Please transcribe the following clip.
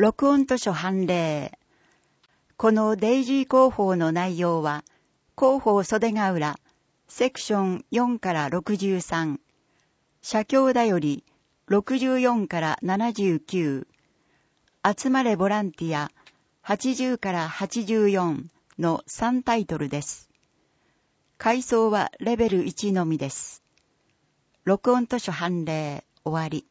録音図書判例。このデイジー広報の内容は、広報袖ヶ浦、セクション4から63、社協だより64から79、集まれボランティア80から84の3タイトルです。階層はレベル1のみです。録音図書判例終わり。